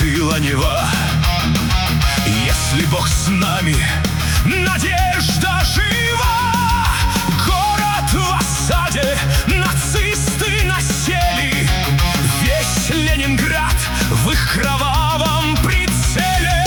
застыла Нева. Если Бог с нами, надежда жива. Город в осаде, нацисты насели. Весь Ленинград в их кровавом прицеле.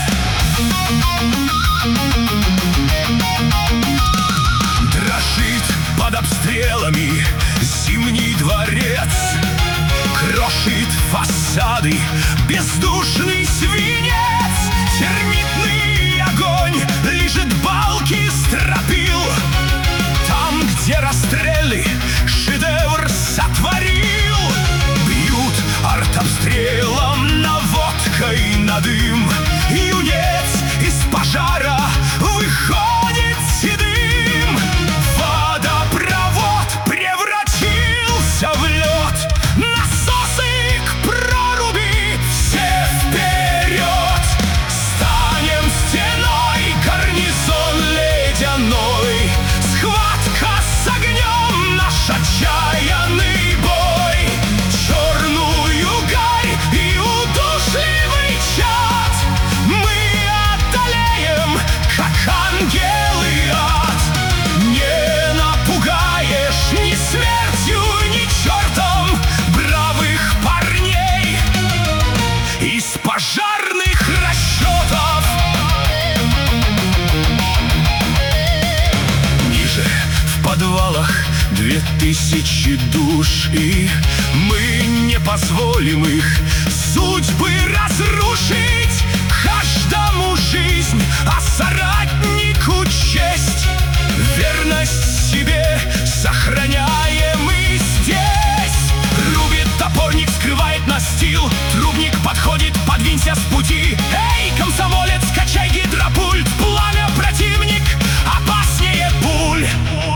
Дрожит под обстрелами Зимний дворец. Крошит фасады бездушный свинец. Термитный огонь лижет балки стропил. Там, где расстрелы шедевр сотворил. Бьют артобстрелом наводкой на дым. Юнец из пожара выходит седым. Водопровод превратился в лед. Насосы к проруби, все вперед. Станем стеной, гарнизон ледяной. Схватка с огнем, наш отчаянный бой. Черную гарь и удушливый чад мы одолеем, как ангелы ад. Не напугаешь ни смертью, ни чертом бравых парней из пожарных расчетов. Ниже в подвалах 2000 душ, и мы не позволим их судьбы разрушить. Каждому жизнь, а соратнику честь. Верность себе сохраняем и здесь. Рубит топорник, скрывает настил. Трубник подходит, подвинься с пути. Эй, комсомолец, качай гидропульт. Пламя противник опаснее пуль.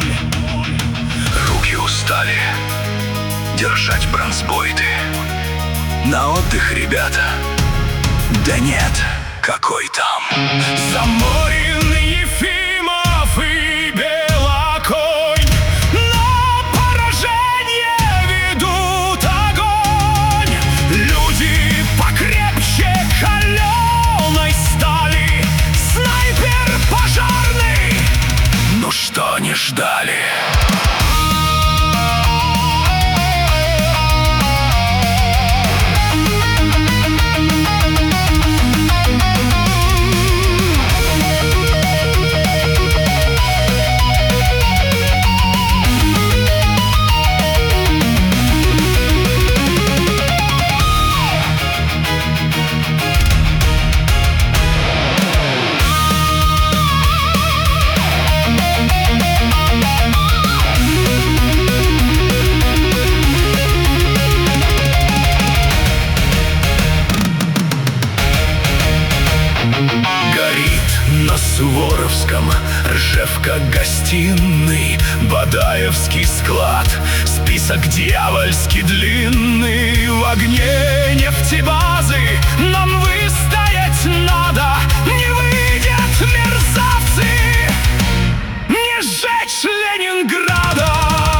Руки устали держать бронзбойты. На отдых, ребята? Да нет, какой там. Заморин, Ефимов и Белоконь на поражение ведут огонь. Люди покрепче каленой стали. Снайпер пожарный, ну что не ждали? На Суворовском Ржевка гостиный, Бадаевский склад, список дьявольски длинный. В огне нефтебазы нам выстоять надо. Не выйдет, мерзавцы, не сжечь Ленинграда.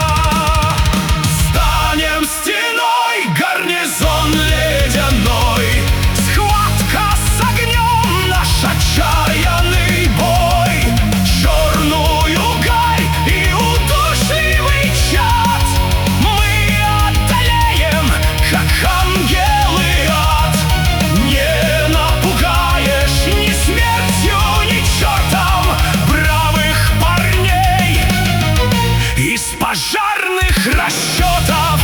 Станем стеной, гарнизон ледяной. Схватка с огнем, наш отчаянный бой. Черную гарь и удушливый чад мы одолеем, как ангелы ад. Не напугаешь ни смертью, ни чертом бравых парней из пожарных расчетов.